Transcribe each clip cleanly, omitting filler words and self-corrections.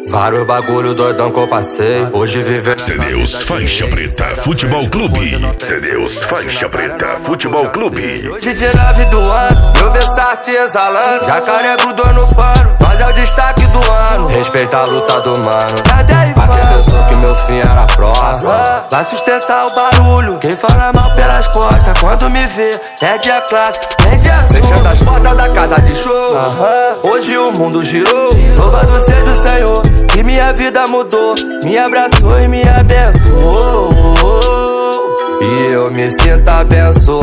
Vários bagulho doidão que eu passei. Hoje vivendo CDeus Faixa Preta Futebol Clube. CDeus Faixa Preta Futebol Clube. Hoje dia 9 do ano, meu Versace exalando. Jacaré grudou no pano, mas é o destaque do ano. Respeita a luta do mano. Pra quem pensou que meu fim era próximo, vai sustentar o barulho. Quem fala mal pelas costas, quando me vê, perde a classe, perde a sua. Fechando as portas da casa de show. Hoje o mundo girou. Louvado seja o Senhor, que minha vida mudou, me abraçou e me abençoou. E eu me sinto abençoado.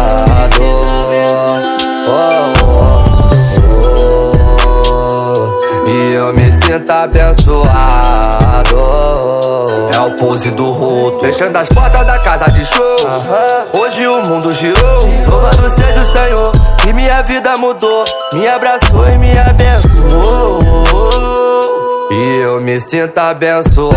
E eu me sinto abençoado. É o pose do roto, fechando as portas da casa de show. Hoje o mundo girou. Louvado seja o Senhor, que minha vida mudou, me abraçou e me abençoou. E eu me sinto abençoado.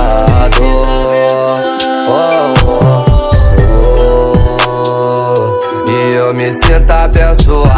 E eu me sinto abençoado.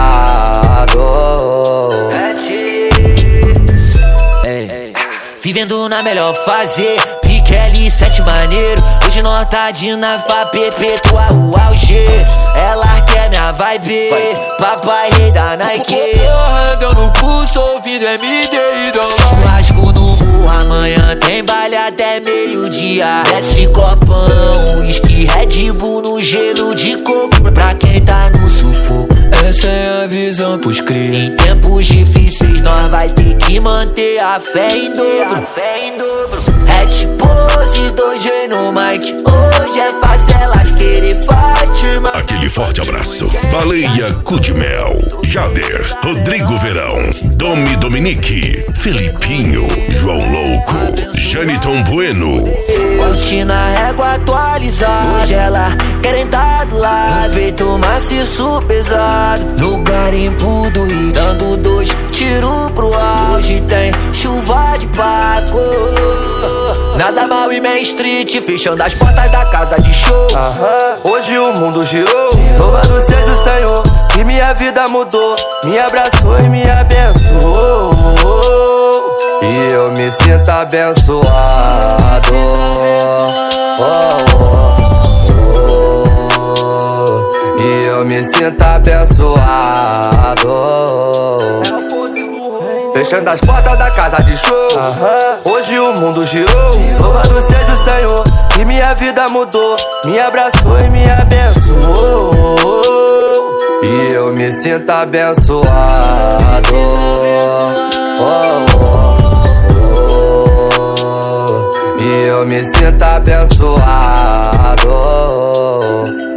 Vivendo na melhor fase, Piqueli 7 maneiro. Hoje nós tá de nave pra perpetuar o auge. Ela quer minha vibe, papai rei da Nike. Porra, deu no pulso, ouvindo MD e dom. Churrasco no morro, amanhã tem baile até meio-dia. Desce copão, whisky, Red Bull no gelo de coco. Pra quem tá no sufoco, essa é a visão pros cria. em tempos difíceis nós vai ter que manter a fé em dobro. Hat pose, 2G no mic. Hoje é fácil elas querer fight, mas Aquele forte abraço. Baleia Cudimel, Jader, Rodrigo Verão, Domi Dominique, Felipinho, João Louco, Janiton Bueno. cortina régua atualizada. Hoje ela querem tá do lado, peito maciço pesado, no garimpo do hit, dando 2 tiros pro auge. Tem chuva de Paco, nada mal e Main Street, fechando as portas da casa de show. Hoje o mundo girou. Louvado seja o Senhor, que minha vida mudou, me abraçou e me abençoou. E eu me sinto abençoado. E eu me sinto abençoado. Fechando as portas da casa de show. Hoje o mundo girou. Louvado seja o Senhor, que minha vida mudou, me abraçou e me abençoou. E eu me sinto abençoado. E eu me sinto abençoado.